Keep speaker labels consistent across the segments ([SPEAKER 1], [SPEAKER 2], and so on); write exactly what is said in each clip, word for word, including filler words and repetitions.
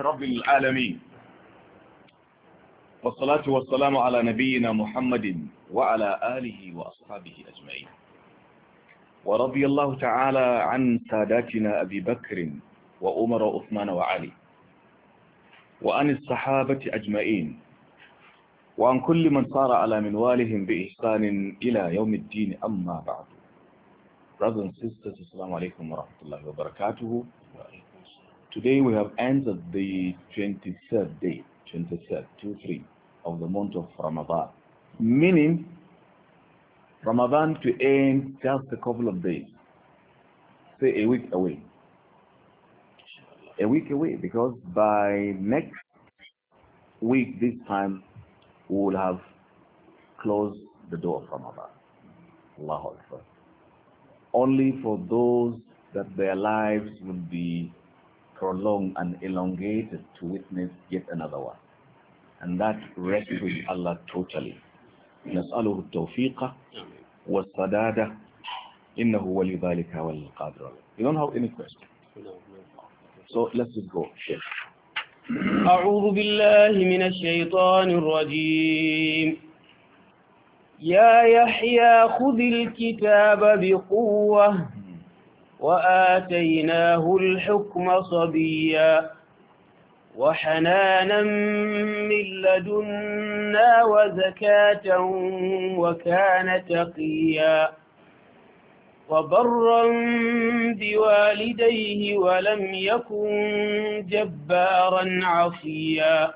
[SPEAKER 1] رب العالمين والصلاة والسلام على نبينا محمد وعلى آله وأصحابه أجمعين ورضي الله تعالى عن ساداتنا أبي بكر وعمر وعثمان وعلي وعن الصحابة أجمعين وعن كل من صار على منوالهم بإحسان إلى يوم الدين أما بعد. Brothers and sisters, Assalamu alaikum wa rahmatullahi wa barakatuhu. Today we have entered the twenty-third day, twenty-third, two three of the month of Ramadan. Meaning, Ramadan to end just a couple of days. Say a week away. A week away, because by next week, this time, we will have closed the door of Ramadan. Allahu Akbar. Only for those that their lives will be prolonged and elongated to witness yet another one. And that rests with Allah totally. نسأله التوفيق والسدادة إنه ولي ذلك والقادر. You don't have any question? So let's just go. Yes.
[SPEAKER 2] أعوذ بالله من الشيطان الرجيم. يا يحيى خذ الكتاب بقوة وآتيناه الحكم صبيا وحنانا من لدنا وزكاة وكان تقيا وبرا بوالديه ولم يكن جبارا عصيا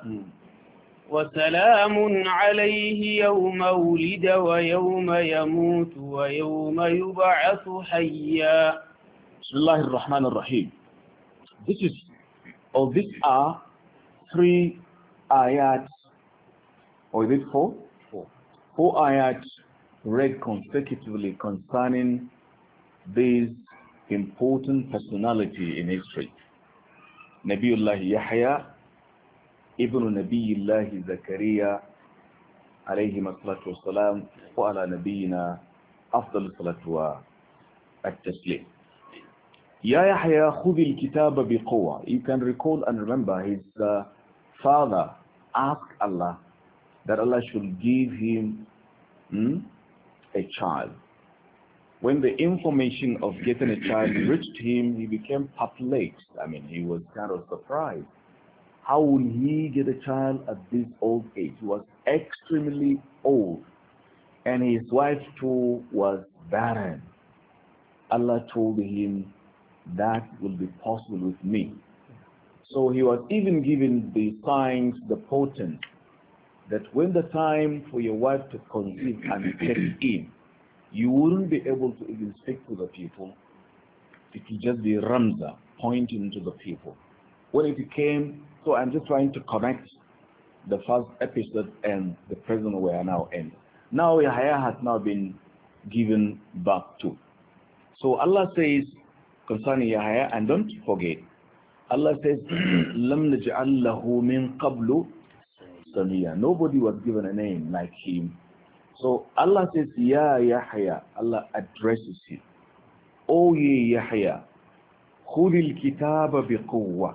[SPEAKER 2] وسلام عليه يوم ولد ويوم يموت ويوم يبعث حيا.
[SPEAKER 1] بسم الله الرحمن الرحيم. This is, or these are three ayats, or is it four? Four. Four ayats read consecutively concerning this important personality in history. Nabiullah Yahya ibn Nabiullah Zakaria alayhi salatu wassalam wa ala nabiyina afdal salatu wa at-taslim. Ya Yahya khudhi al-kitaba biquwa. You can recall and remember his uh, father asked Allah that Allah should give him hmm, a child. When the information of getting a child reached him, he became perplexed. I mean, he was kind of surprised. How will he get a child at this old age? He was extremely old. And his wife too was barren. Allah told him, that will be possible with me. So he was even given the signs, the portent, that when the time for your wife to conceive and take in, you wouldn't be able to even speak to the people. It will just be Ramza pointing to the people. When it came, so I'm just trying to connect the first episode and the present we are now in. Now Yahya has now been given birth to. So Allah says concerning Yahya, and don't forget, Allah says, "Lam naj'al lahu min qablu samia." Nobody was given a name like him. So Allah says, Ya Yahya, Allah addresses him. O ye Yahya, خذ الكتاب بقوة.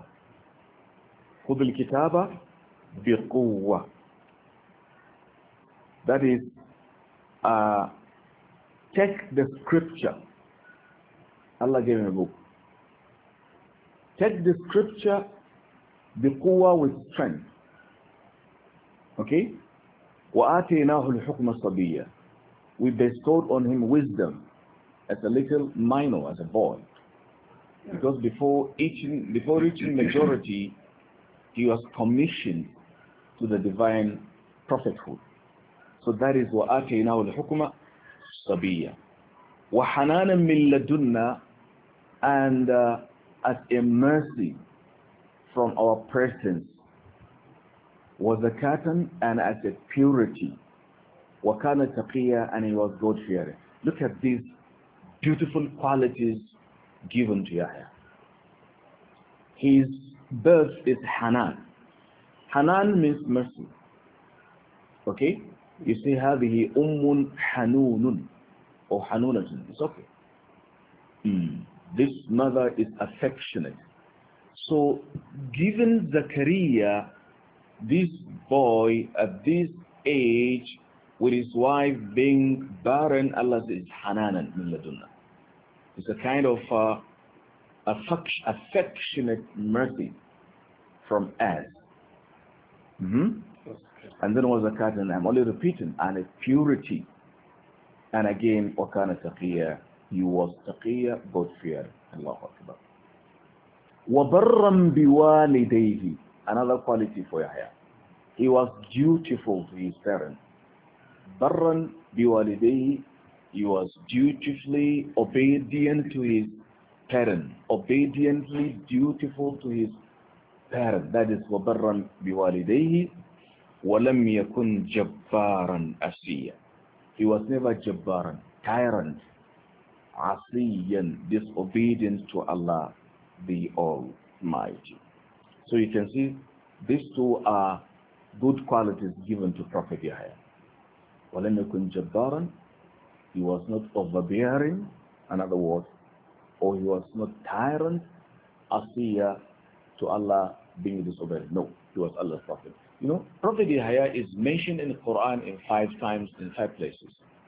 [SPEAKER 1] خذ الكتاب بقوة. That is, uh, take the scripture. Allah gave him a book. Take the scripture بقوة with strength. Okay? وَآتَيْنَاهُ الْحُكْمَ صَبِيًّا. We bestowed on him wisdom as a little minor, as a boy. Because before reaching, before reaching majority, he was commissioned to the divine prophethood. So that is وَآتَيْنَاهُ الْحُكْمَ صَبِيًّا. وَحَنَانًا مِنْ لَدُنَّا. And uh, as a mercy from our presence, was a curtain, and as a purity, wakana taqiyya, and he was God-fearing. Look at these beautiful qualities given to Yahya. His birth is Hanan. Hanan means mercy. Okay? You see, هذه أم حنون or حنونة. It's okay. Mm. This mother is affectionate. So, given Zakaria, this boy at this age, with his wife being barren, Allah says, Hananan min ladunna. It's a kind of uh, affec- affectionate mercy from us. Mm-hmm. And then was a cat, and I'm only repeating, and a purity. And again, wakana taqiyya, he was taqiyya, God feared. Allahu Akbar. وَبَرًّا بِوَالِدَيْهِ, another quality for Yahya. He was dutiful to his parents. بَرًّا بِوَالِدَيْهِ, he was dutifully obedient to his parents. Obediently dutiful to his parents. That is وَبَرًّا بِوَالِدَيْهِ وَلَمْ يَكُنْ جَبَّارًا أَسِيًّا. He was never jabbaran, tyrant, asiyan, disobedient to Allah the Almighty. So you can see these two are good qualities given to Prophet Yahya. وَلَمْ يَكُنْ جَبَّارًا, he was not overbearing, another word, or he was not tyrant, asiya, to Allah being disobedient. No, he was Allah's Prophet. You know, Prophet Yahya is mentioned in the Quran in five times in five places.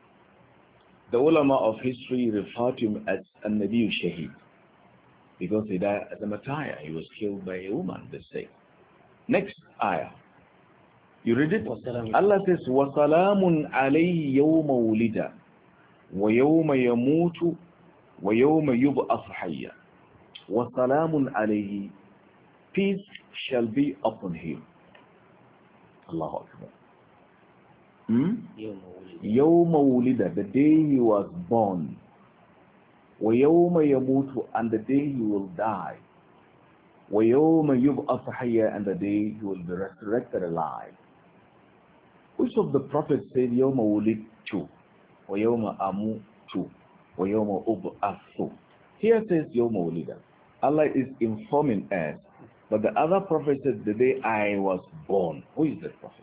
[SPEAKER 1] The ulama of history refer to him as An-Nabi Shaheed because he died as a martyr. He was killed by a woman, they say. Next ayah. You read it? Allah says, وَسَلَامٌ عَلَيْهِ يَوْمَ وُلِدَ وَيَوْمَ يَمُوتُ وَيَوْمَ يُبْعَثُ حَيًّا. وَسَلَامٌ عَلَيْهِ, peace shall be upon him. Allahu Akbar. Hmm? Yawma wulida, the day he was born. Wa yawma yamutu, and the day he will die. Wa yawma yub'athu hayya, and the day he will be resurrected alive. Which of the prophets said yawma wulidtu, wa yawma amutu, wa yawma ub'athu? Here says yawma wulida. Allah is informing us, but the other prophet said the day I was born. Who is that prophet?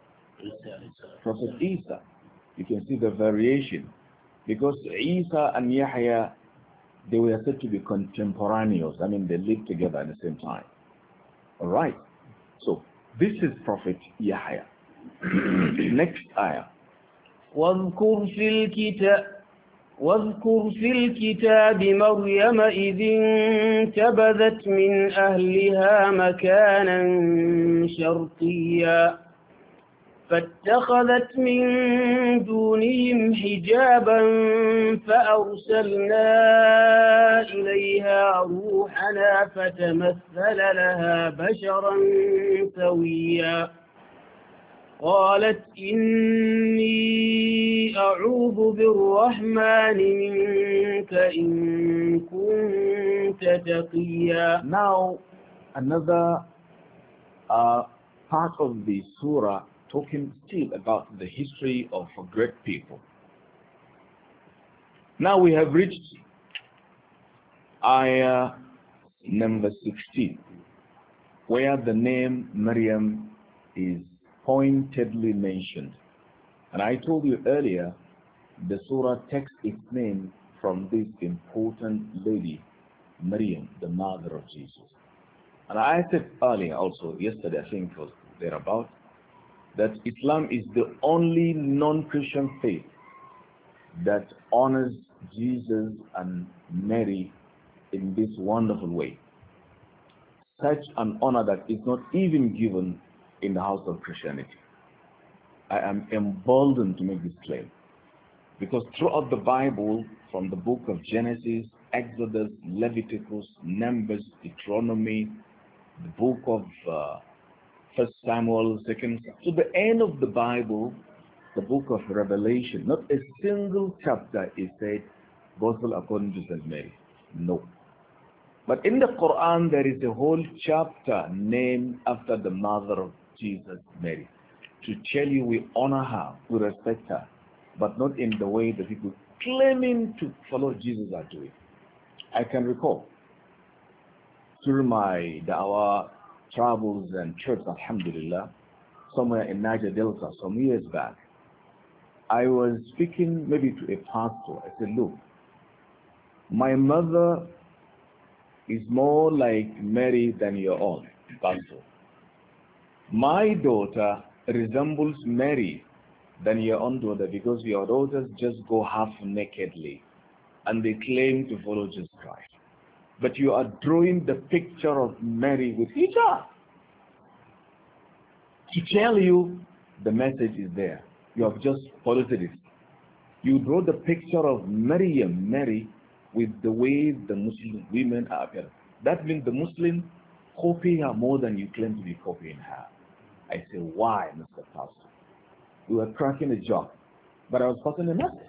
[SPEAKER 1] Prophet Isa. You can see the variation. Because Isa and Yahya, they were said to be contemporaneous. I mean, they lived together at the same time. Alright. So, this is Prophet Yahya. Next ayah.
[SPEAKER 2] واذكر في الكتاب واذكر في الكتاب مريم إذ انتبذت من أهلها مكانا شرقيا فاتخذت من دونهم حجابا فأرسلنا إليها روحنا فتمثل لها بشرا سويا قالت إني أعوذ بالرحمن منك إن كنت تقيا.
[SPEAKER 1] Now, another uh, part of the surah talking still about the history of great people. Now we have reached ayah number sixteen, where the name Maryam is pointedly mentioned. And I told you earlier, the surah takes its name from this important lady, Maryam, the mother of Jesus. And I said earlier also, yesterday I think it was thereabout, that Islam is the only non-Christian faith that honors Jesus and Mary in this wonderful way. Such an honor that is not even given in the house of Christianity. I am emboldened to make this claim. Because throughout the Bible, from the book of Genesis, Exodus, Leviticus, Numbers, Deuteronomy, the book of uh, First Samuel, Second, to the end of the Bible, the book of Revelation, not a single chapter is said, Gospel according to Saint Mary. No. But in the Quran, there is a whole chapter named after the mother of Jesus, Mary, to tell you we honor her, we respect her, but not in the way that people claiming to follow Jesus are doing. I can recall through my da'wah travels and trips, alhamdulillah, somewhere in Niger Delta some years back, I was speaking maybe to a pastor. I said, look, my mother is more like Mary than your own, Pastor. My daughter resembles Mary than your own daughter because your daughters just go half nakedly and they claim to follow Jesus Christ. But you are drawing the picture of Mary with hijab. To tell you the message is there. You have just polluted it. You draw the picture of Maryam, Mary, with the way the Muslim women are appearing. That means the Muslims copy her more than you claim to be copying her. I say, why, Mister Pastor? We were cracking a joke, but I was passing a message.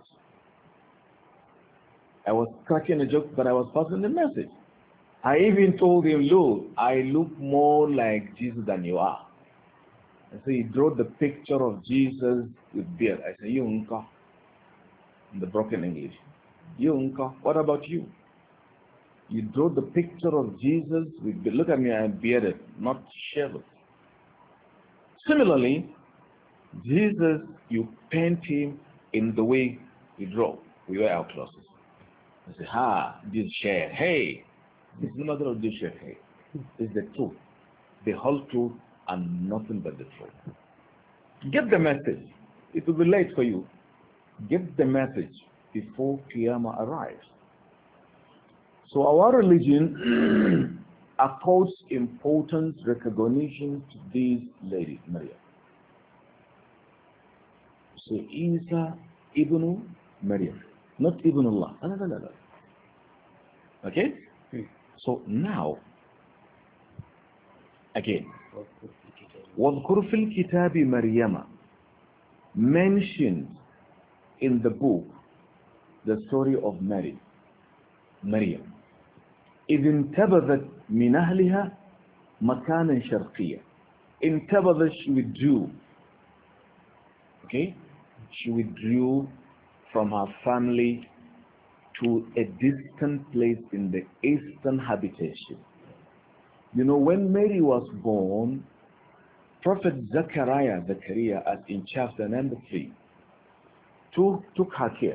[SPEAKER 1] I was cracking a joke, but I was passing the message. I even told him, look, I look more like Jesus than you are. And so he drew the picture of Jesus with beard. I said, you unka, in the broken English. You unka, what about you? You draw the picture of Jesus with beard. Look at me, I'm bearded, not shaved. Similarly, Jesus, you paint him in the way we draw. We wear our clothes. I say, ha, this share, hey. It's no matter of this share, hey. It's the truth. The whole truth and nothing but the truth. Get the message. It will be late for you. Get the message before Qiyamah arrives. So our religion accords important recognition to these ladies, Maryam. So Isa ibn Maryam, not Ibn Allah. No, no, no, no. Okay? Hmm. So now, again, وَاذْكُرْ فِي الْكِتَابِ مَرْيَمَ, mentioned in the book the story of Mary, Maryam. إِذْ انْتَبَذَتْ مِنْ أَهْلِهَا مَكَانًا شَرْقِيًّا. انتبذت, she withdrew. Okay? She withdrew from her family to a distant place in the eastern habitation. You know, when Mary was born, Prophet Zechariah, Zechariah, as in chapter number three, took, took her care.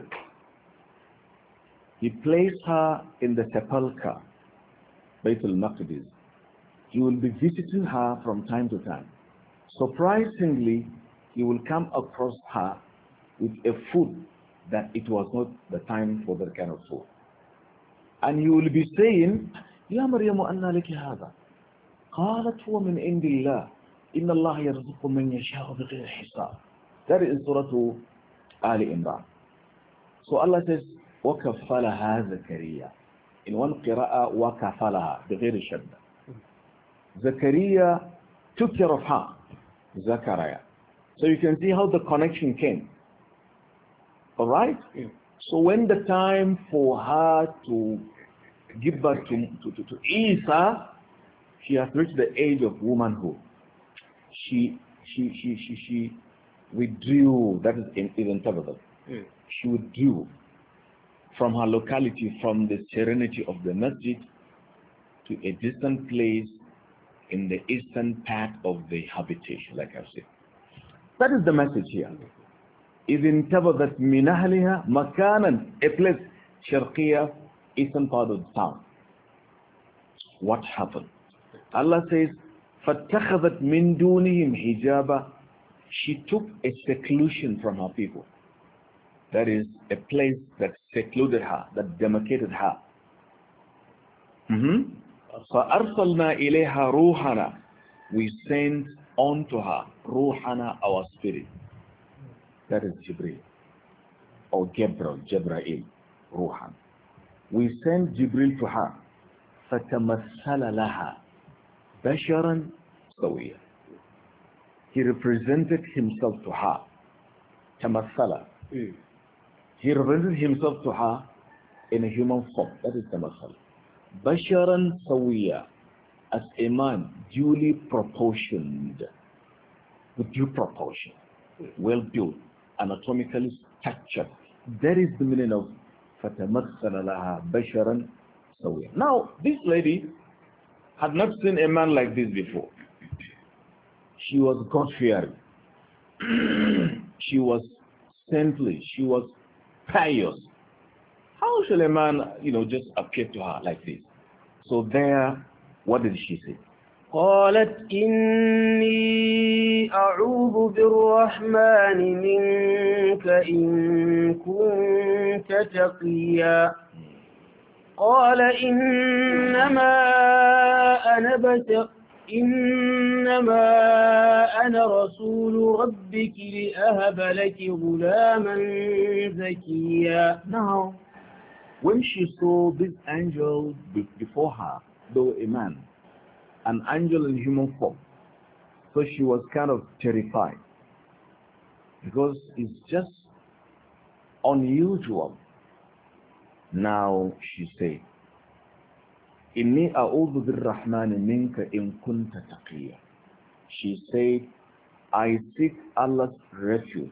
[SPEAKER 1] He placed her in the sepulchre, Bayt al-Maqdis. He will be visiting her from time to time. Surprisingly, he will come across her with a food that it was not the time for that kind of food. And he will be saying, يا مريم أنى لك هذا؟ قالت هو من عند الله إن الله يرزق من يشاء بغير حساب. That is Surah Ali Imran. So Allah says, وكفلها زكريا. In one قراءة وكفلها بغير شدة. Zechariah took care of her, Zechariah. So you can see how the connection came. All right? Yeah. So when the time for her to give birth to, to, to, to Isa, she has reached the age of womanhood. She she she she she withdrew. That is in in Tabbath. Yeah. She withdrew from her locality, from the serenity of the masjid, to a distant place in the eastern part of the habitation, like I said. That is the message here. إِذْ انْتَبَذَتْ مِنْ أَهْلِهَا مَكَانًا, a place, Sharqiyya, eastern part of the town. What happened? Allah says, فَاتَّخَذَتْ مِنْ دُونِهِمْ حِجَابًا. She took a seclusion from her people. That is a place that secluded her, that demarcated her. Mm-hmm. فَأَرْسَلْنَا إِلَيْهَا رُوحَنَا. We sent unto her, Ruhana, our spirit. That is Jibreel. Or Gabriel, Jibrail, Ruhan. We sent Jibreel to her. فَتَمَثَّلَ لَهَا بَشَرًا سَوِيًّا. He represented himself to her. Tamassala. Mm. He represented himself to her in a human form. That is Tamassala. Basharan Sawiya, as a man duly proportioned, with due proportion, well built, anatomically structured. That is the meaning of Fatamassala laha Basharan Sawiya. Now, this lady had not seen a man like this before. She was God-fearing. She was saintly. She was pious. How shall a man, you know, just appear to her like this? So there, what did she say?
[SPEAKER 2] قالت إني أعوذ بالرحمن منك إن كنت تقيا قال إنما أنا بشر إنما أنا رسول ربك لأهب لك غلاما زكيا.
[SPEAKER 1] Now, when she saw this angel be- before her, though a man, an angel in human form, so she was kind of terrified because it's just unusual. Now she said, Inni a'udhu birrahmani minka in kunta taqiyya. She said, I seek Allah's refuge,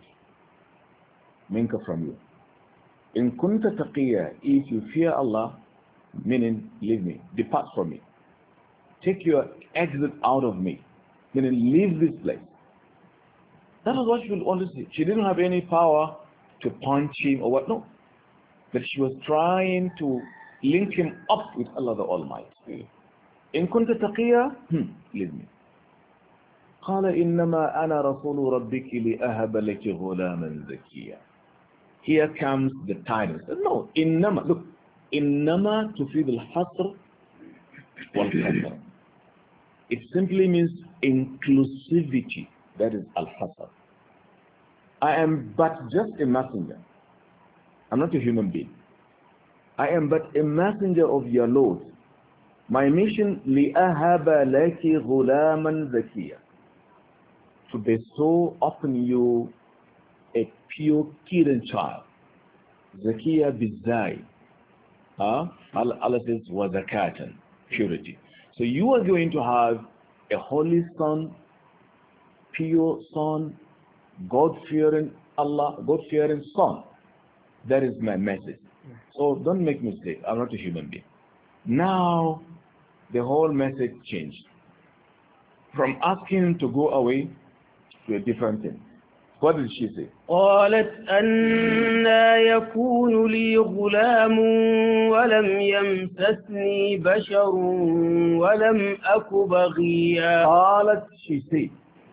[SPEAKER 1] minka from you. In kunta taqiyya, if you fear Allah, meaning leave me, depart from me. Take your exit out of me, meaning leave this place. That is what she would always say. She didn't have any power to punch him or what, no. But she was trying to link him up with Allah the Almighty. In kunta taqiyya, hmm, leave me. قال إنما أنا رسول ربك لأهب لك غلاما زكيا. Here comes the tidings. No, إنما, look, إنما تفيد الحصر والقصر. It simply means inclusivity. That is al-hasr. I am but just a messenger. I'm not a human being. I am but a messenger of your Lord. My mission, لِأَهَبَ لَكِ غُلَامًا زَكِيًّا, to bestow upon you a pure kidden child. Zakiya bizai. Uh, Allah says, وَزَكَاةً, purity. So you are going to have a holy son, pure son, God-fearing Allah, God-fearing son. That is my message. So don't make mistake. I'm not a human being. Now, the whole message changed. From asking him to go away to a different thing. What did she say?
[SPEAKER 2] قالت أنا يكون لي غلام ولم يمسسني بشر ولم أك بغيا.
[SPEAKER 1] قالت, she said,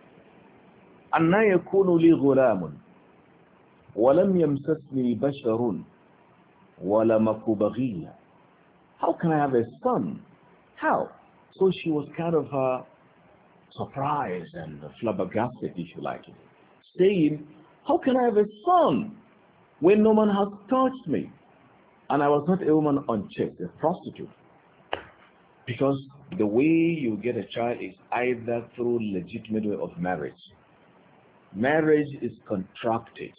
[SPEAKER 1] أنا يكون لي غلام ولم يمسسني بشر ولم أك بغيا. How can I have a son? How? So she was kind of uh, surprised and flabbergasted, if you like it, saying, how can I have a son when no man has touched me? And I was not a woman unchecked, a prostitute. Because the way you get a child is either through legitimate way of marriage. Marriage is contracted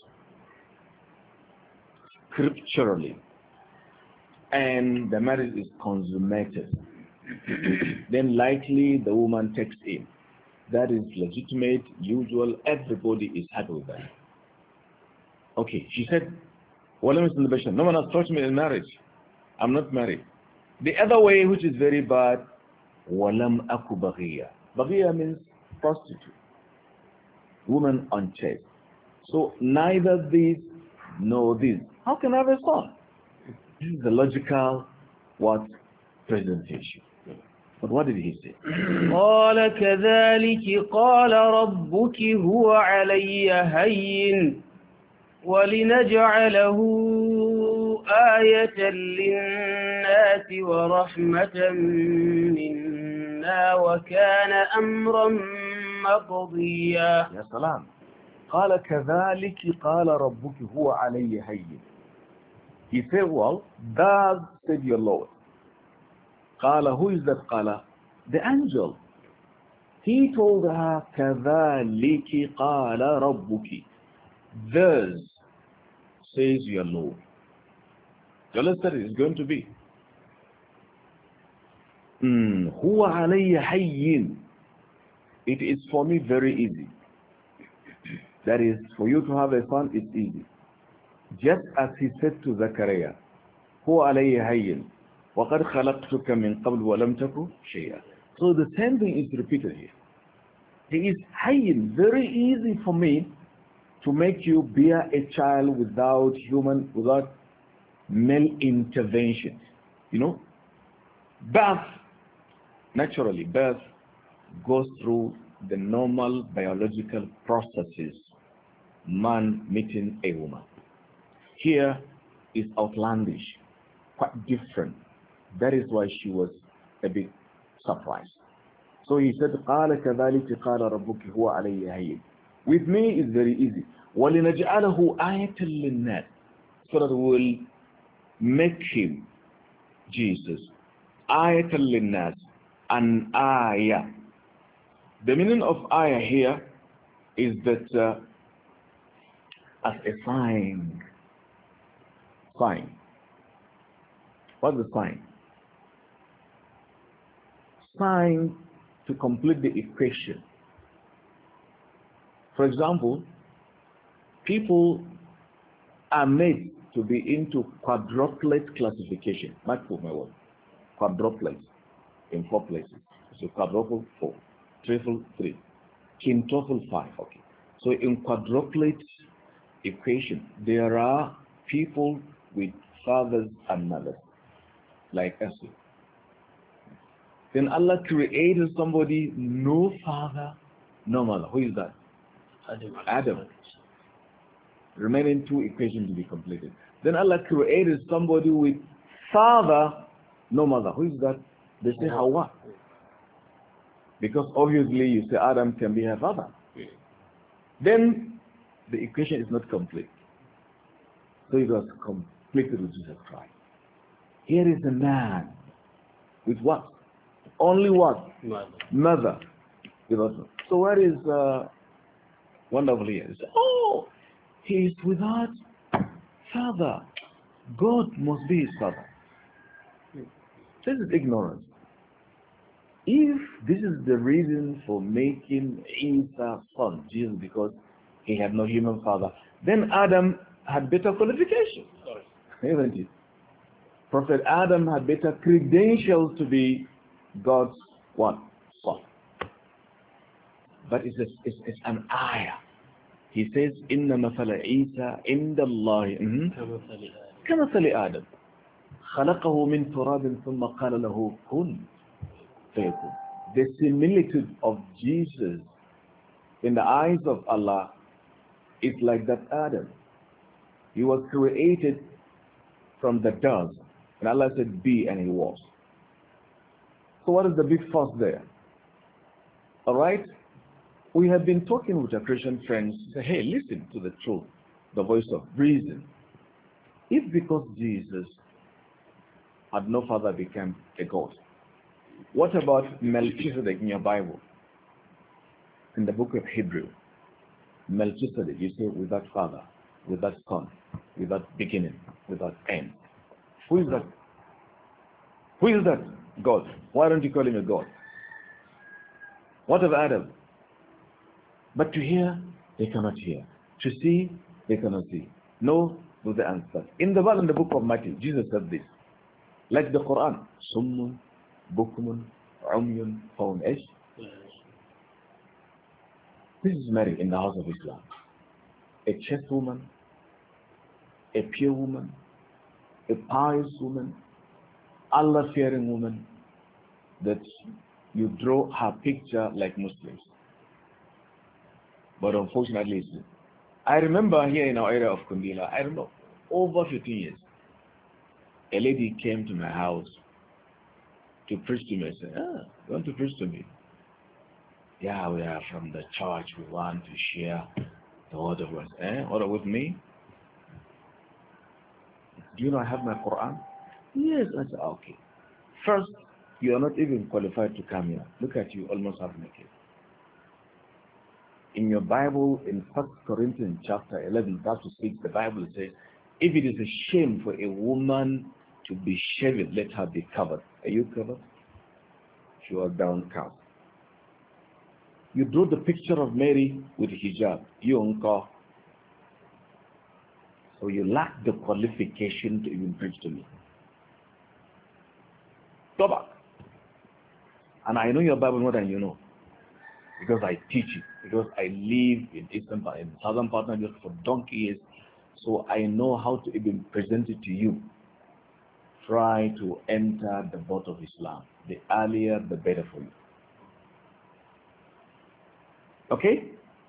[SPEAKER 1] scripturally, and the marriage is consummated. Then likely the woman takes in. That is legitimate, usual, everybody is happy with that. Okay, she said, well, no one has touched me in marriage. I'm not married. The other way, which is very bad, walam aku baghiya. Baghiya means prostitute. Woman unchaste. So neither this nor this. How can I have a son? This is the logical what presentation. But what did he say?
[SPEAKER 2] قال كذلك قال ربك هو علي هين ولنجعله آية للناس ورحمة منا وكان أمرا مقضيا.
[SPEAKER 1] يا سلام. قال كذلك قال ربك هو علي هين. He said, well, thus said your Lord. قال, who is that قال? The angel. He told her, كذلك قال ربك. Thus says your Lord. You understand it is going to be. Mm, هو علي حين. It is for me very easy. That is, for you to have a son, it's easy. Just as he said to Zachariah, هو علي حين وقد خلقتك من قبل ولم تك شيئا. So the same thing is repeated here. It is حين, very easy for me to make you bear a child without human, without male intervention. You know, birth naturally, birth goes through the normal biological processes, man meeting a woman. Here is outlandish, quite different. That is why she was a bit surprised. So he said, قَالَ كَذَلِكَ قَالَ رَبُّكِ هُوَ عَلَيَّ هَيِّنٌ. With me it's very easy. وَلِنَجْعَلَهُ آيَةً لِلنَّاسِ. So that we will make him, Jesus, آيَةً لِلنَّاسِ, an ayah. The meaning of ayah here is that uh, as a sign. Sign. What's the sign? Sign to complete the equation. For example, people are made to be into quadruplet classification. Mark for my word. Quadruplet in four places. So quadruple four, triple three, quintuple five. Okay. So in quadruplet equation, there are people with fathers and mothers, like us. Then Allah created somebody, no father, no mother. Who is that?
[SPEAKER 2] Adam.
[SPEAKER 1] Adam. Remaining two equations to be completed. Then Allah created somebody with father, no mother. Who is that? They say Hawa. Because obviously you say Adam can be her father. Then the equation is not complete. So it was completed with Jesus Christ. Here is a man with what? Only what?
[SPEAKER 2] Mother.
[SPEAKER 1] Mother. So where is uh, wonderful here? Oh, he is without father. God must be his father. This is ignorance. If this is the reason for making Isa son, Jesus, because he had no human father, then Adam had better qualification.
[SPEAKER 2] Sorry.
[SPEAKER 1] Isn't it? Prophet Adam had better credentials to be God's what? Son. But it's, a, it's, it's an ayah. He says, إِنَّ مَثَلَ عِيسَى عِنْدَ اللَّهِ كَمَثَلِ آدَمَ خَلَقَهُ مِنْ تُرَابٍ ثُمَّ قَالَ لَهُ كُنْ فَيَكُنْ. The similitude of Jesus in the eyes of Allah is like that Adam. He was created from the dust. And Allah said, be, and he was. So what is the big fuss there? All right? We have been talking with our Christian friends. Say, hey, listen to the truth, the voice of reason. If because Jesus had no father became a God, what about Melchizedek in your Bible? In the book of Hebrew, Melchizedek, you say without father, without son, without beginning, without end. Who is that? Who is that? God. Why don't you call him a God? What of Adam? But to hear, they cannot hear. To see, they cannot see. No, was the answer. In the Bible, in the book of Matthew, Jesus said this. Like the Quran, Summun, Bukmun, Umyun, Faun Esh. This is Mary in the house of Islam. A chaste woman, a pure woman, a pious woman, Allah-fearing woman, that you draw her picture like Muslims. But unfortunately, I remember here in our area of Kundila, I don't know, over fifteen years, a lady came to my house to preach to me. I said, ah, you want to preach to me? Yeah, we are from the church. We want to share the word of God. Eh? Order with me? Do you know I have my Quran? Yes. I said, okay. First, you are not even qualified to come here. Look at you, almost half naked. In your Bible, in First Corinthians chapter eleven, verse six, the Bible says, if it is a shame for a woman to be shaven, let her be covered. Are you covered? She was downcast. You drew the picture of Mary with hijab. You uncle. So you lack the qualification to even preach to me. Go back. And I know your Bible more than you know. Because I teach it. Because I live in eastern part, in southern part of Nigeria for donkey years. So I know how to even present it to you. Try to enter the boat of Islam. The earlier, the better for you. Okay?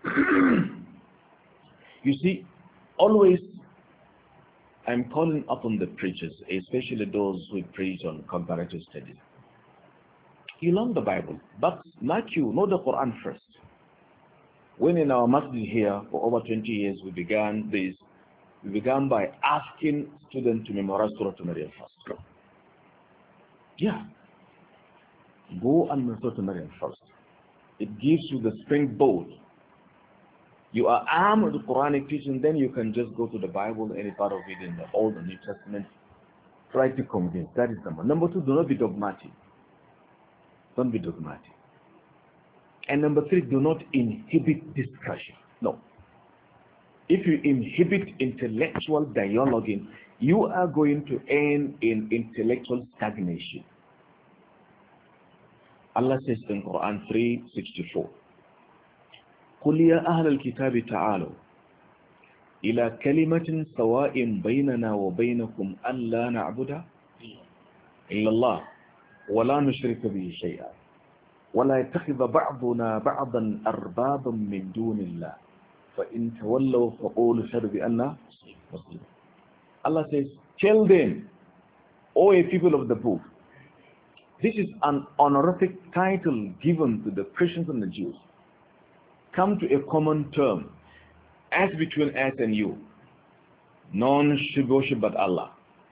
[SPEAKER 1] You see, always I'm calling upon the preachers, especially those who preach on comparative studies. You learn the Bible, but like you, know the Quran first. When in our masjid here for over twenty years we began this, we began by asking students to memorize Surah Maryam first. Yeah. Go and memorize Surah Maryam first. It gives you the springboard. You are armed with the Quranic teaching, then you can just go to the Bible, any part of it in the Old and New Testament. Try to convince. That is number. Number two, do not be dogmatic. Don't be dogmatic. And number three, do not inhibit discussion. No. If you inhibit intellectual dialoguing, you are going to end in intellectual stagnation. Allah says in Quran three sixty-four, قُلْ يَا أَهْلَ الْكِتَابِ تَعَالُوا إِلَى كَلِمَةٍ سَوَاءٍ بَيْنَنَا وَبَيْنَكُمْ أَلَّا نَعْبُدَ إِلَّا اللَّهَ وَلَا نُشْرِكَ بِهِ شَيْئًا وَلَا يَتَّخِذَ بَعْضُنَا بَعْضًا أَرْبَابًا مِّن دُونِ اللَّهِ فَإِن تَوَلَّوْا فَقُولُوا اشْهَدُوا بِأَنَّا مُسْلِمُونَ. Allah says, tell them, O a people of the book, this is an honorific title given to the Christians and the Jews. Come to a common term, as between us and you. None should worship but Allah.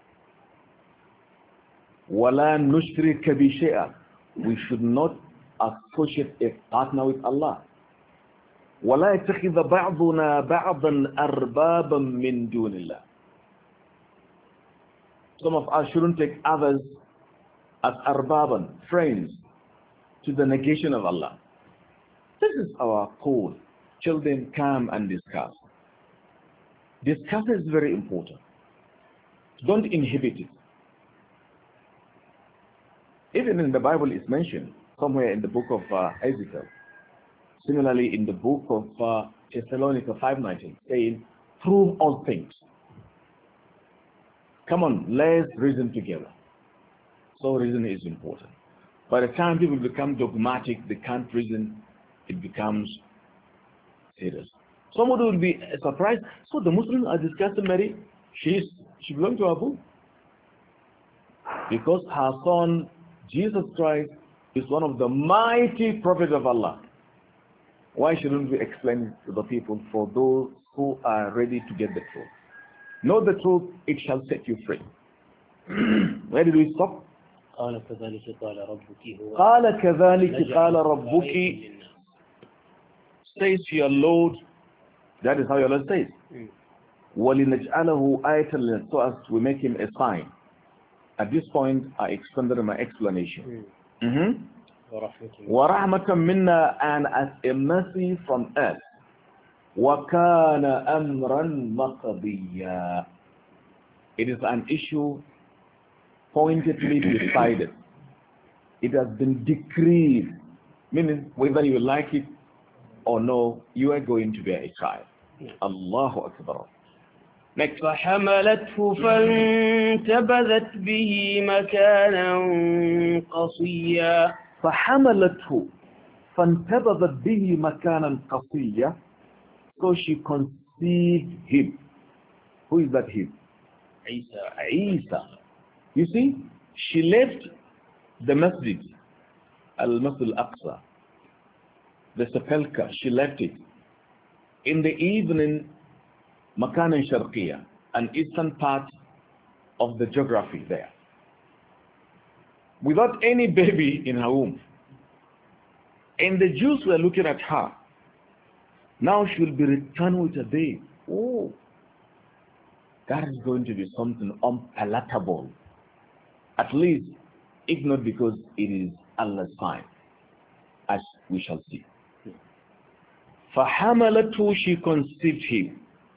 [SPEAKER 1] وَلَا نُشْرِكَ بِشَيْئًا. We should not associate a partner with Allah. وَلَا يَتَّخِذَ بَعْضُنَا بَعْضًا أَرْبَابًا مِّن دُونِ اللَّهِ. Some of us shouldn't take others as arbaban, friends, to the negation of Allah. This is our call. Children, come and discuss. Discuss is very important. Don't inhibit it. Even in the Bible it's mentioned, somewhere in the book of uh, Ezekiel. Similarly in the book of uh, Thessalonica five nineteen, saying, prove all things. Come on, let's reason together. So reason is important. By the time people become dogmatic, they can't reason, it becomes serious. Somebody will be surprised. So the Muslims are discussing Mary. She's, she belongs to Abu. Because her son, Jesus Christ, is one of the mighty prophets of Allah. Why shouldn't we explain to the people for those who are ready to get the truth? Know the truth, it shall set you free. Where did we stop?
[SPEAKER 2] قال كذلك قال ربك هو
[SPEAKER 1] قال كذلك قال ربك, says your Lord, that is how your Lord says. وَلِنَجْعَلَهُ آيَةً لِلنَّاسِ, so as we make him a sign. At this point, I extended my explanation. Mm-hmm. وَرَحْمَةً مِنَّا, and as a mercy from us. وَكَانَ أَمْرًا مَقْضِيًّا, it is an issue pointedly decided. It has been decreed, meaning whether you like it or no, you are going to be a child. Allahu Akbar. Next.
[SPEAKER 2] فحملته فانتبذت به مكانا قصيا.
[SPEAKER 1] فحملته فانتبذت به مكانا قصيا. So she conceived him. Who is that him?
[SPEAKER 2] Isa.
[SPEAKER 1] Isa. You see, she left the masjid, al-Masjid al-Aqsa, the sepulchre, she left it. In the evening, Makan al-Sharqiyya, an eastern part of the geography there. Without any baby in her womb. And the Jews were looking at her. Now she will be returned with a baby. Oh, that is going to be something unpalatable. At least, if not because it is Allah's sign, as we shall see. فَحَمَلَتُهُ, she conceived him.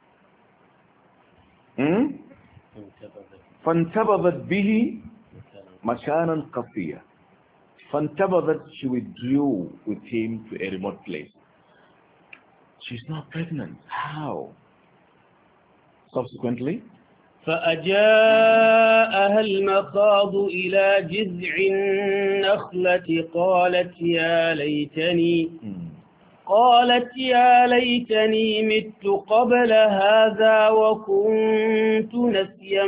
[SPEAKER 1] فَانْتَبَذَتْ بِهِ مَكَانًا قَصِيًّا. فَانْتَبَذَتْ, she withdrew with him to a remote place. She's not pregnant. How? Subsequently,
[SPEAKER 2] فأجاءها المخاض إلى جذع النخلة قالت يا ليتني قالت يا ليتني مت قبل هذا وكنت نسيا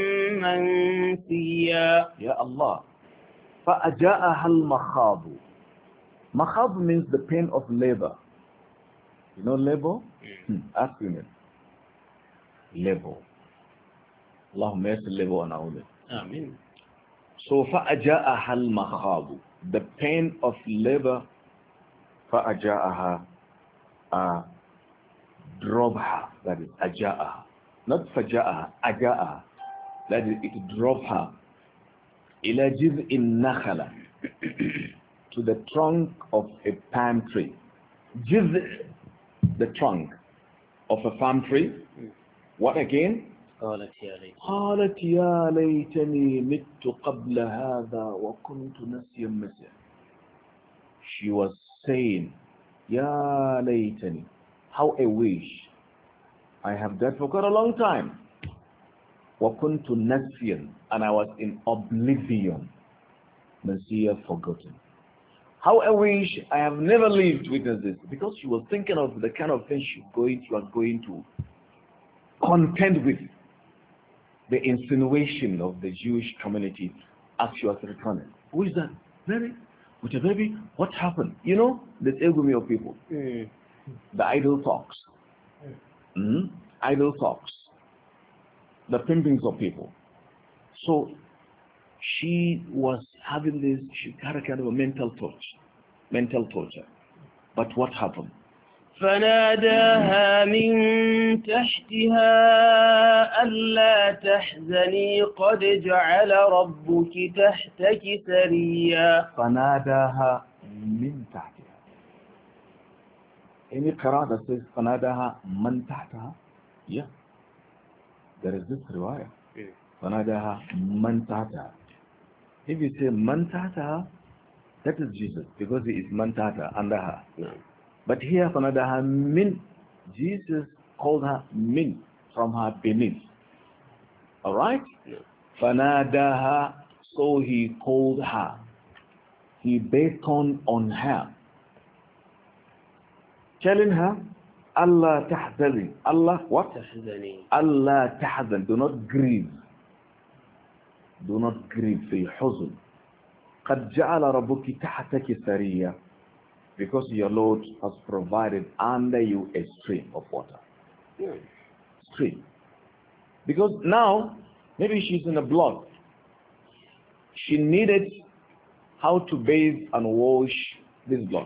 [SPEAKER 2] منسيا.
[SPEAKER 1] يا الله. فأجاءها المخاض. Makhad means the pain of labor. You know labor? Hmm. Ask women. Labor. Allahumma yassir labor wa na'udhu.
[SPEAKER 2] Amen.
[SPEAKER 1] So فأجاءها المخاض. The pain of labor. فأجاءها uh, drove her. That is أجاءها. Not فجاءها. أجاءها. That is it drove her. إلى جذع النخلة. To the trunk of a palm tree. Jizr, the trunk of a palm tree. What again?
[SPEAKER 2] قالت يا ليتني
[SPEAKER 1] قالت يا ليتني مت قبل هذا وكنت نسيا منسيا. She was saying, يا ليتني, how I wish I have died for quite a long time. وكنت نسيا, and I was in oblivion. Mansiya, forgotten. How I wish I have never lived witness this, because she was thinking of the kind of thing she going, she was going to contend with, the insinuation of the Jewish community as she was returning. Who is that? Baby? With a baby? What happened? You know, the egumi of people.
[SPEAKER 2] Mm.
[SPEAKER 1] The idle talks. Mm? Idle talks. The pimpings of people. So she was having this, she had a kind of a mental torture, mental torture. But what happened?
[SPEAKER 2] فناداها من تحتها ألا تحزني قد جعل ربك تحتك سريا.
[SPEAKER 1] فناداها من تحتها. Any قراءة that says فناداها من تحتها? Yeah. There is this riwayah. فناداها من تحتها. If you say man tahtaha, that is Jesus, because he is man tahta, under her.
[SPEAKER 2] No.
[SPEAKER 1] But here, fanadaha min, Jesus called her min, from her beneath. Alright?
[SPEAKER 2] No.
[SPEAKER 1] Fanadaha, so he called her. He beckoned on her, telling her, Allah tahzani. Allah what?
[SPEAKER 2] تحزني.
[SPEAKER 1] Allah tahzan. Do not grieve. Do not grieve في حزن. قد جعل ربك تحتك سريا. Because your Lord has provided under you a stream of water.
[SPEAKER 2] Yeah.
[SPEAKER 1] Stream. Because now, maybe she's in a blood. She needed how to bathe and wash this blood.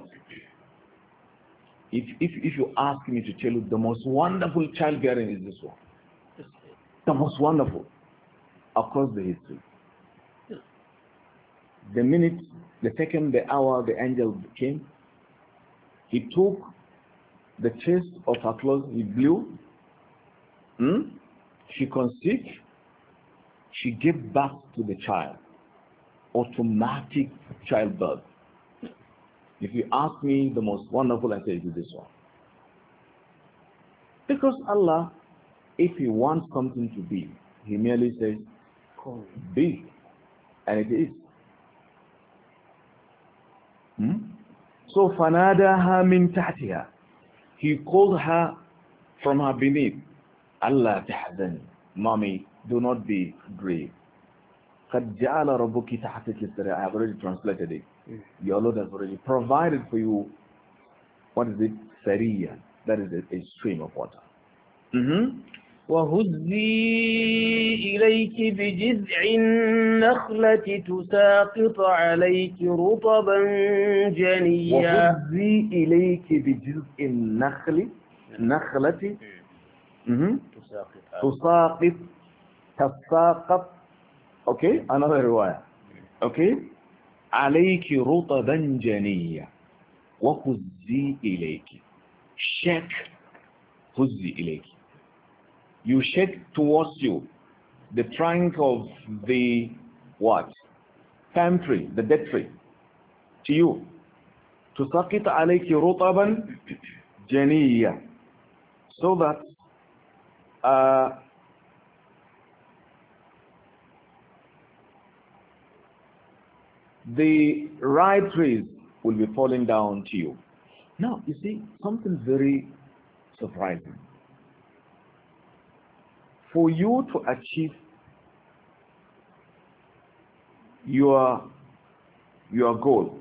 [SPEAKER 1] If, if, if you ask me to tell you, the most wonderful childbearing is this one. The most wonderful. Across the history. The minute, the second, the hour, the angel came, he took the chest of her clothes, he blew, hmm? She conceived, she gave birth to the child. Automatic childbirth. If you ask me, the most wonderful, I say it is this one. Because Allah, if He wants something to be, He merely says, be, and it is. Hmm? So fanadaha min tahtiha. He called her from her beneath. Allah tahzani. Mommy, do not be grieved. قد جعل ربك تحتك سريا. I have already translated it. Your Lord has already provided for you. What is it? Sariya. That is a, a stream of water. Mm-hmm.
[SPEAKER 2] وهزي إليك بجذع النخلة تساقط عليك رطبا جنيا.
[SPEAKER 1] وهزي إليك بجذع النخل نخلة تساقط تساقط. Okay, another رواية. Okay, عليك رطبا جنيا. وهزي إليك. Shake. هزي إليك. You shake towards you the trunk of the what? Palm tree, the dead tree. To you. تساقط عليك رطبا جنيا. So that uh, the right trees will be falling down to you. Now, you see, something very surprising. For you to achieve your, your goal,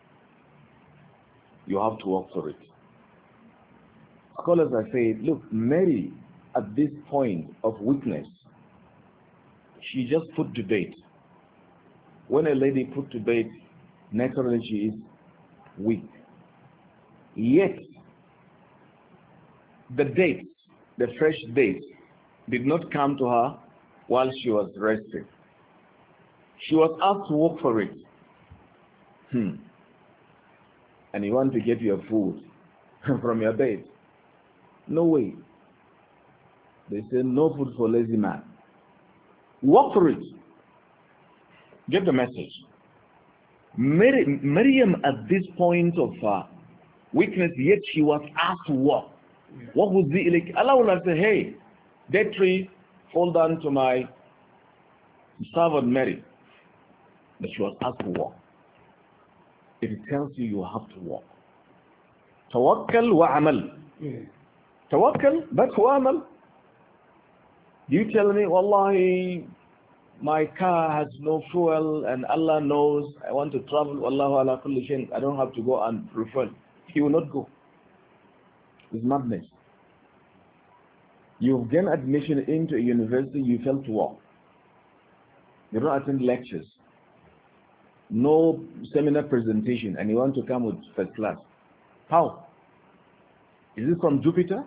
[SPEAKER 1] you have to work for it. Scholars are saying, look, Mary, at this point of weakness, she just put to bed. When a lady put to bed, naturally she is weak. Yet, the dates, the fresh dates, did not come to her while she was resting. She was asked to work for it. Hmm. And you want to get your food from your bed. No way. They say no food for lazy man. Work for it. Get the message. Mary, Miriam at this point of uh, weakness, yet she was asked to work. What would be like? Allah will have said, hey, that tree fall down to my servant Mary. But she was asked to work. It tells you you have to work. Tawakkal wa amal. Tawakkal, but wa amal. You tell me, wallahi, my car has no fuel and Allah knows I want to travel, wallahu ala kulli shayin, I don't have to go and refuel. He will not go. It's madness. You've gained admission into a university, you fail to walk. You don't attend lectures. No seminar presentation, and you want to come with first class. How? Is it from Jupiter?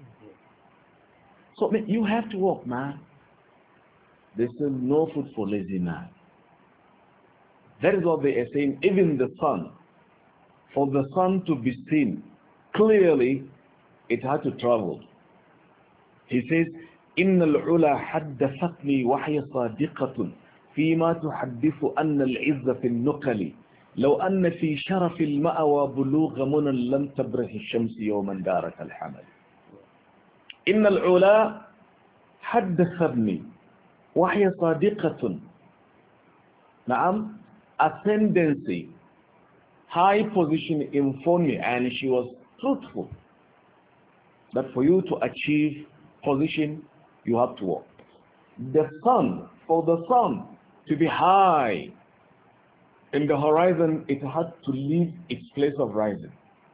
[SPEAKER 1] So you have to walk, man. They say no food for lazy man. That is what they are saying. Even the sun, for the sun to be seen clearly, it had to travel. He says, إن العلا حدثتني وحي صادقة فيما تحدث أن العز في النقل لو أن في شرف المأوى بلوغ منى لم تبره الشمس يوما دارك الحمل. إن العلا حدثتني وحي صادقة. نعم, ascendancy, high position informed me, and she was truthful that for you to achieve position, you have to work. The sun, for the sun to be high in the horizon, it had to leave its place of rising.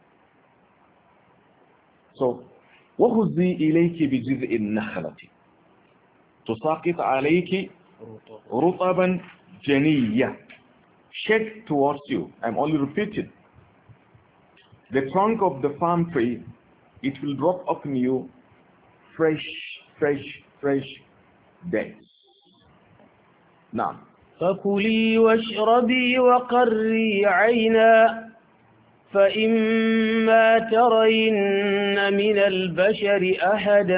[SPEAKER 1] So, وَهُزِّي إِلَيْكِ بِجِذْءِ النَّخْلَةِ تُسَاقِطْ عَلَيْكِ رُطَبًا جَنِيًّا. Shake towards you. I'm only repeating. The trunk of the palm tree, it will drop upon you fresh, fresh, fresh dates. Now,
[SPEAKER 2] فكلي واشربي وقري عينا فإما ترين من البشر أحدا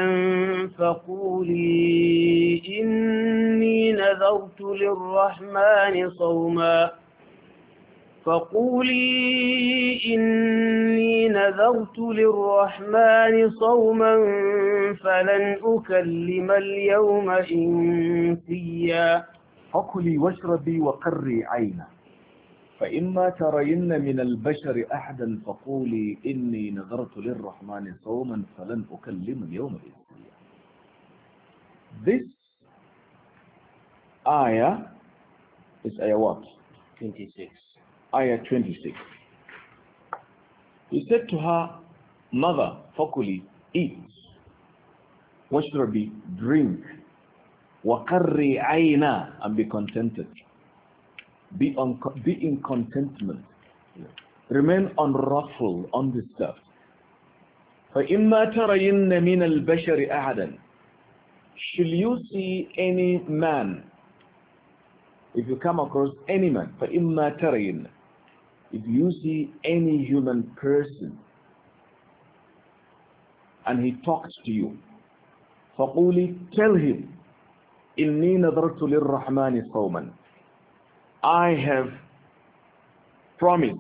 [SPEAKER 2] فقولي إني نذرت للرحمن صوما فقولي إني نذرت للرحمن صوما فلن أكلم اليوم إنسيا.
[SPEAKER 1] فكلي واشربي وقري عينا فإما ترين من البشر أحدا فقولي إني نذرت للرحمن صوما فلن أكلم اليوم إنسيا. This ayah is ayah what?
[SPEAKER 2] twenty-six.
[SPEAKER 1] Ayah twenty-six. He said to her, mother, fakuli, eat, washrabi, drink, waqarri ayna, and be contented. Be, on, be in contentment. Remain unruffled, undisturbed. فَإِمَّا تَرَيِنَّ مِنَ الْبَشَرِ أَحَدًا. Should you see any man, if you come across any man, فَإِمَّا تَرَيِنَّ, if you see any human person and he talks to you, فَقُولِ, tell him, إِنِّي نَذَرْتُ لِلرَّحْمَنِ صَوْمًا, I have promised,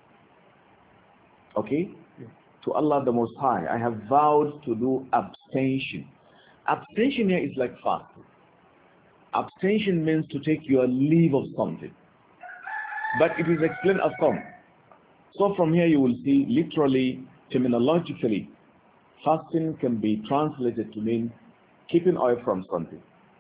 [SPEAKER 1] okay, to Allah the Most High, I have vowed to do abstention. Abstention here is like fasting. Abstention means to take your leave of something. But it is explained as come. So from here you will see literally, terminologically, fasting can be translated to mean keeping away from something.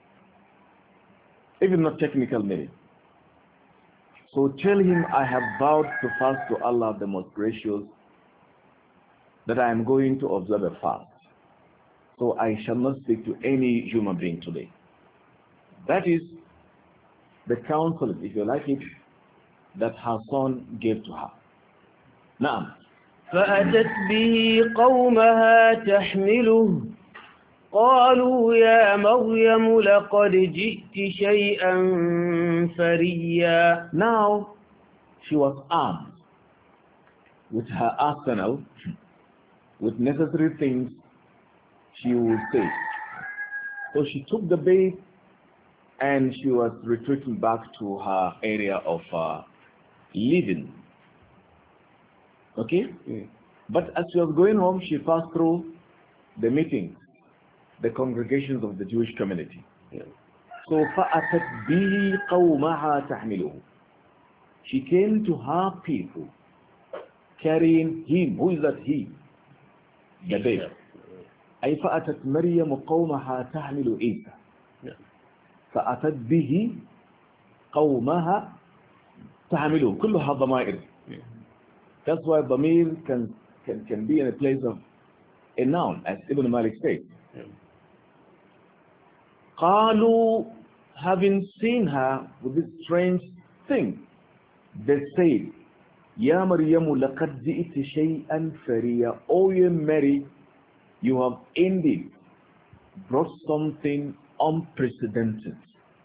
[SPEAKER 1] Even not technical meaning. So tell him, I have vowed to fast to Allah the most gracious, that I am going to observe a fast. So I shall not speak to any human being today. That is the counsel, if you like it, that her son gave to her. Now,
[SPEAKER 2] فأتت به قومها تحمله قالوا يا مريم لقد جئت شيئا فريا.
[SPEAKER 1] Now she was armed with her arsenal, with necessary things she would say. So she took the babe and she was retreating back to her area of uh, living. Okay? Mm. But as she was going home, she passed through the meetings, the congregations of the Jewish community. Yeah. So فَأَتَتْ بِهِ قَوْمَهَا تَحْمِلُهُ. She came to her people carrying him. Who is that he? The baby. أي فأتت مريم قومها تحمل عيسى. فأتت به قومها تحمله. كلها ضمائر. That's why ضمير can, can, can be in a place of a noun, as Ibn Malik says. قالوا, having seen her with this strange thing, they said, يا مريم لقد جئت شيئا فريا. O you Mary, you have indeed brought something unprecedented.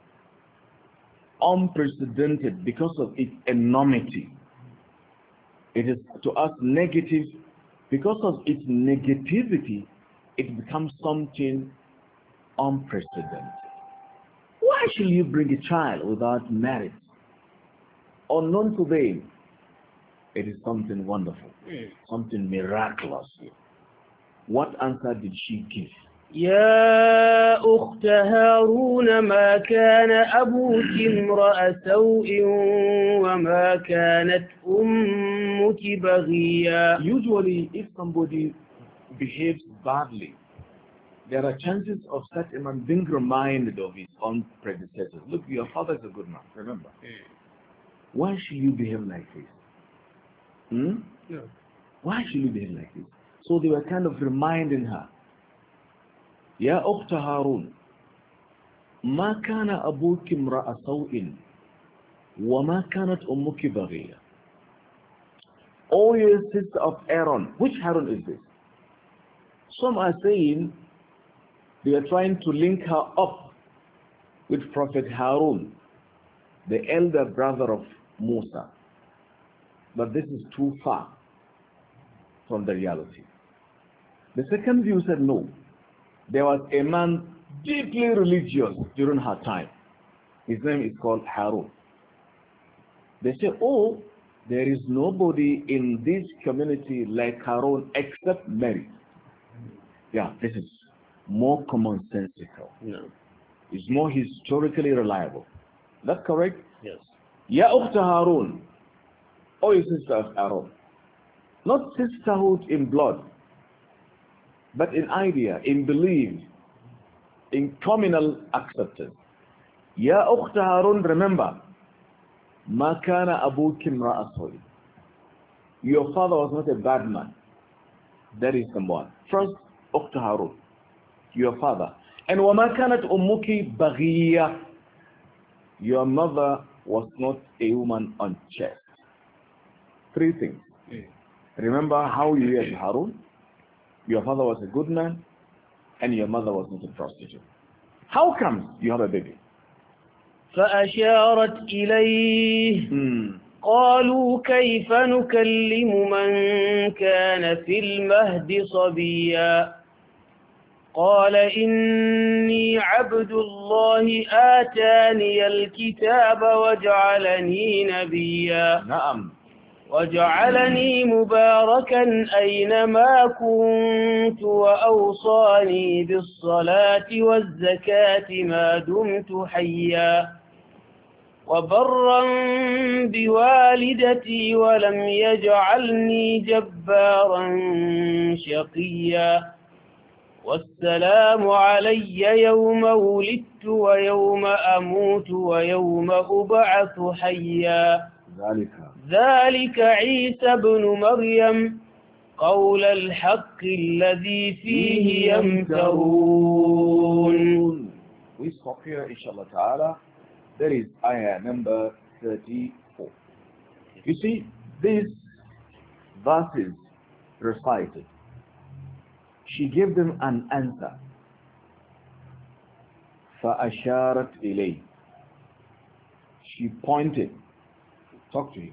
[SPEAKER 1] Unprecedented because of its enormity. It is to us negative. Because of its negativity, it becomes something unprecedented. Why should you bring a child without marriage? Unknown to them, it is something wonderful, something miraculous. What answer did she give?
[SPEAKER 2] يا أخت هارون ما كان أبوك امرأ سوء وما كانت أمك بغيا.
[SPEAKER 1] Usually, if somebody behaves badly, there are chances of such a man being reminded of his own predecessors. Look, your father is a good man, remember. Mm. Why should you behave like this? Hmm? Yeah. Why should you behave like this? So they were kind of reminding her, يا أخت هارون ما كان أبوك امرأ سوء وما كانت أمك بغية. O you sister of Aaron. Which Aaron is this? Some are saying they are trying to link her up with Prophet Harun, the elder brother of Musa. But this is too far from the reality. The second view said no. There was a man deeply religious during her time. His name is called Harun. They say, oh, there is nobody in this community like Harun except Mary. Yeah, this is more commonsensical. No. It's more historically reliable. That's correct?
[SPEAKER 2] Yes.
[SPEAKER 1] Ya Ukhta Harun. Oh, your sister of Harun. Not sisterhood in blood, but in idea, in belief, in communal acceptance. Ya Ukhta Harun, remember, Ma kana abuki imra'a sawi. Your father was not a bad man. That is number one. First, Ukhta Harun, your father. And wa ma kanat ummuki baghiya. Your mother was not a woman unchaste. Three things. Remember how you were to Harun? Your father was a good man, and your mother was not a prostitute. How come you have a baby?
[SPEAKER 2] فأشارت إليه
[SPEAKER 1] Hmm.
[SPEAKER 2] قالوا كيف نكلم من كان في المهد صبيا قال إني عبد الله آتاني الكتاب وجعلني نبيا.
[SPEAKER 1] نعم.
[SPEAKER 2] وجعلني مباركا أينما كنت وأوصاني بالصلاة والزكاة ما دمت حيا. وبرا بوالدتي ولم يجعلني جبارا شقيا والسلام علي يوم ولدت ويوم أموت ويوم أبعث حيا
[SPEAKER 1] ذلك
[SPEAKER 2] ذلك عيسى بن مريم قول الحق الذي فيه يمترون.
[SPEAKER 1] We stop here, inshallah ta'ala. That is ayah number thirty-four. You see, these verses recited, she gave them an answer. فَأَشَارَتْ إِلَيْهِ. She pointed. Talk to him.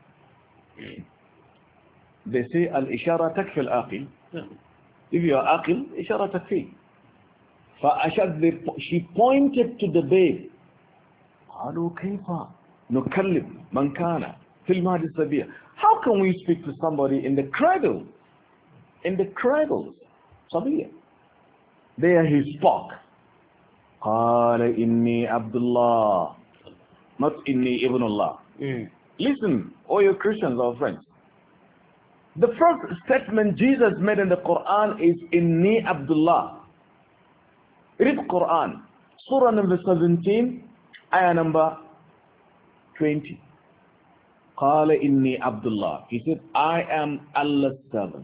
[SPEAKER 1] They say, al-ishara takfi al-aqil. If you are aqil, ishara takfi. فَأَشَارَتْ, she pointed to the babe. قالوا كيف نكلم من كان في المهد الصبية. How can we speak to somebody in the cradle? In the cradle. صبية. There he spoke. قال إني عبد الله. Not إني ابن الله. Mm. Listen, all you Christians, our friends. The first statement Jesus made in the Quran is إني عبد الله. Read Quran. Surah number seventeen. Ayah number twenty. قال إني عبد الله. He said, I am Allah's servant.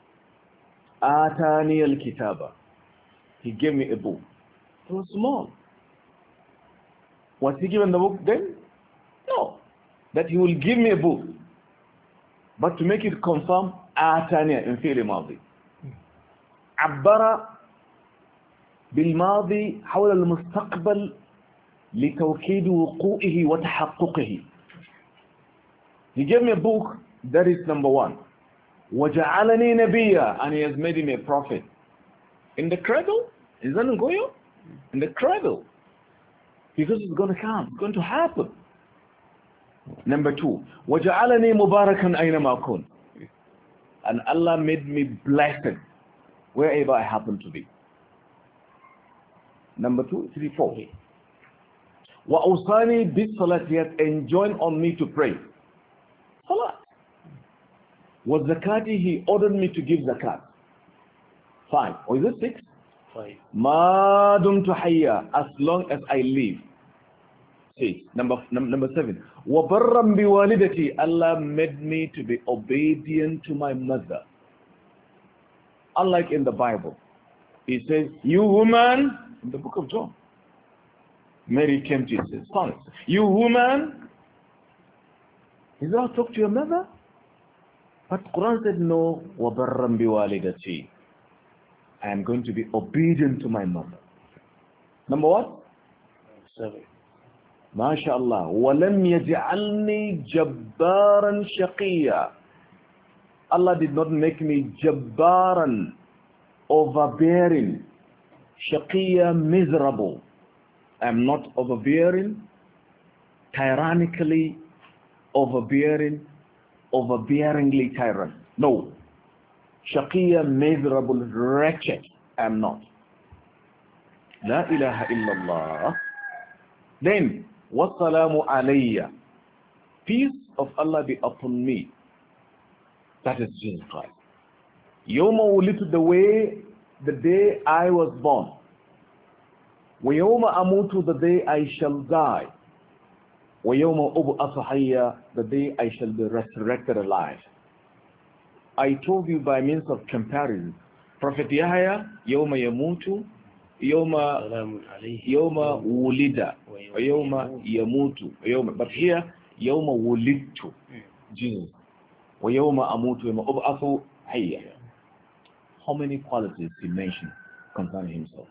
[SPEAKER 1] آتاني الكتاب. He gave me a book. It was small. Was he given the book then? No. That he will give me a book. But to make it confirm, آتاني in فعل ماضي. عبر بالماضي حول المستقبل لتوكيد وقوعه وتحققه. He gave me a book, that is number one. وَجَعَلَنِي نَبِيًّا, and he has made him a prophet. In the cradle? Is that going on? In the cradle. Because it's going to come, it's going to happen. Number two, وَجَعَلَنِي مُبَارَكًا أَيْنَمَا كُنْ, and Allah made me blessed wherever I happen to be. Number two, three, four. وَأَوْصَانِي بِالصَّلَاةِ, he has enjoined on me to pray. Salat. وَالزَّكَاةِ, he ordered me to give zakat. Five. Or is it six?
[SPEAKER 2] Five.
[SPEAKER 1] مَا دُمْتُ حَيًّا, as long as I live. Six. Number, num number seven. وَبَرًّا بِوَالِدَتِي, Allah made me to be obedient to my mother. Unlike in the Bible, he says, you woman, in the book of John, Mary came to his son. You woman, is that talk to your mother? But Quran said no. وَبَرًّا بِوَالِدَتِي, I am going to be obedient to my mother. Number what?
[SPEAKER 2] Seven.
[SPEAKER 1] MashaAllah. وَلَمْ يَجْعَلْنِي جَبَّارًا شَقِيًّا, Allah did not make me jabbaran, overbearing, shaqiyya, miserable. I am not overbearing, tyrannically overbearing, overbearingly tyrant. No. Shaqiyya, miserable, wretched. I am not. La ilaha illallah. Then, wassalamu alayya, peace of Allah be upon me. That is Jesus Christ. Yawma wulitu, the way, the day I was born. وَيَوْمَ أَمُوتُ, the day I shall die. وَيَوْمَ أُبْعَثُ حَيًّا, the day I shall be resurrected alive. I told you by means of comparison. Prophet Yahya, يَوْمَ يَمُوتُ, يَوْمَ يَوْمَ وُلِدَ, وَيَوْمَ يَمُوتُ. But here, يَوْمَ وُلِدْتُ, Jesus. وَيَوْمَ أَمُوتُ, يَوْمَ أُبْعَثُ حَيًّا. How many qualities he mentioned concerning himself?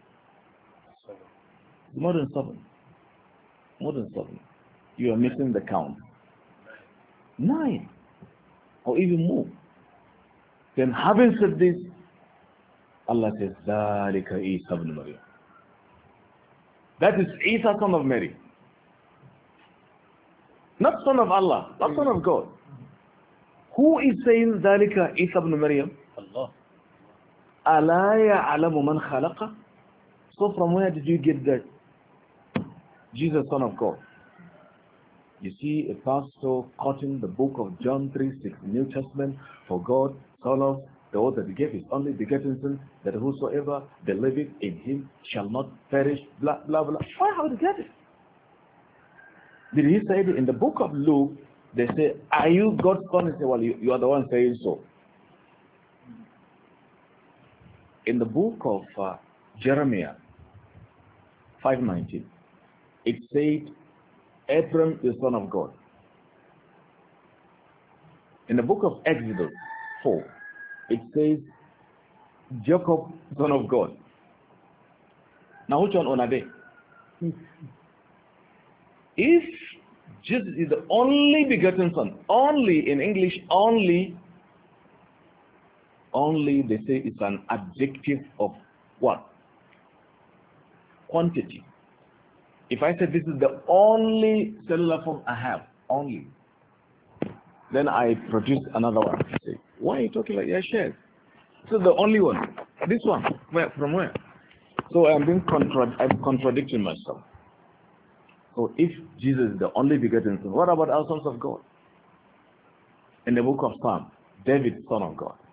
[SPEAKER 1] More than seven. More than seven. You are missing the count. Nine. Or even more. Then having said this, Allah says, ذَلِكَ عِيسَى ibn Maryam. That is Isa, son of Mary. Not son of Allah, not son of God. Who is saying ذَلِكَ عِيسَى ibn Maryam?
[SPEAKER 2] Allah.
[SPEAKER 1] أَلَا يَعْلَمُ مَنْ خَلَقَ. So from where did you get that? Jesus, son of God. You see a pastor quoting the book of John three six, New Testament, for God, so loved the world that he gave his only begotten Son, that whosoever believeth in him shall not perish, blah, blah, blah. Why how to get it? Did he say it in the book of Luke? They say, are you God's son? He said, well, you, you are the one saying so. In the book of uh, Jeremiah five nineteen, it said, Abram is son of God. In the book of Exodus four, it says, Jacob, son of God. Now which one are they? If Jesus is the only begotten son, only in English, only, only they say it's an adjective of what? Quantity. If I say this is the only cellular phone I have, only, then I produce another one. I say, why are you talking like your shares? So the only one, this one, where, from where? So I'm being contra I'm contradicting myself. So if Jesus is the only begotten son, what about our sons of God? In the book of Psalms, David, son of God.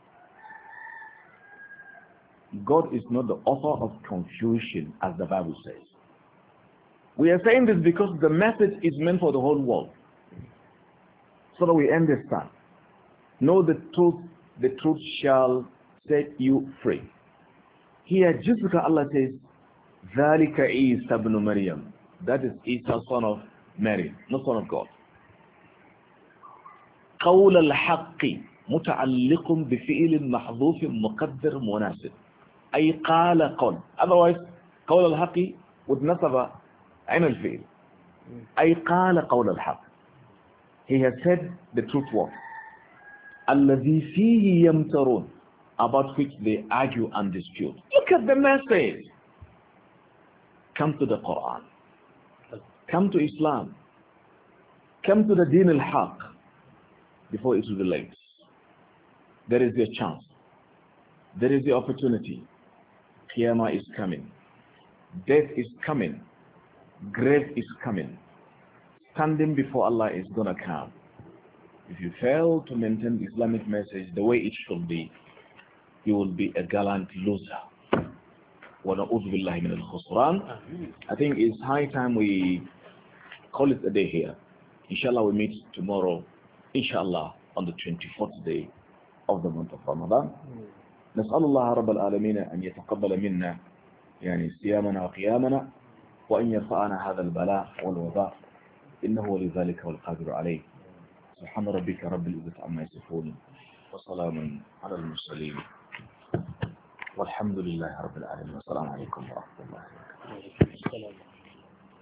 [SPEAKER 1] God is not the author of confusion, as the Bible says. We are saying this because the message is meant for the whole world. So that we understand. Know the truth, the truth shall set you free. Here, just because Allah says, ذَلِكَ عِيسَى ibn Maryam. That is Isa, son of Mary, not son of God. قول الحق متعلق بفعل محذوف مقدر مناسب. أي قال قول. Otherwise, قول الحق would نصب عين الفعل. أي قال قول الحق. He has said the truth word. الذي فيه يمترون, about which they argue and dispute. Look at the message. Come to the Quran. Come to Islam. Come to the Deen al-Haq before it will be late. There is your chance. There is the opportunity. Qiyamah is coming. Death is coming. Grave is coming. Standing before Allah is going to come. If you fail to maintain the Islamic message the way it should be, you will be a gallant loser. وَنَعُوذُ بِاللَّهِ مِنَ الْخُسْرَانِ. I think it's high time we call it a day here. Inshallah, we meet tomorrow, inshallah, on the twenty-fourth day of the month of Ramadan. نسأل الله رب العالمين أن يتقبل منا يعني صيامنا وقيامنا وأن يرفعنا هذا البلاء والوباء إنه ولذلك والقادر عليه. سبحان ربك رب العزة عما يصفون وسلام على المرسلين والحمد لله رب العالمين والسلام عليكم ورحمة الله وبركاته.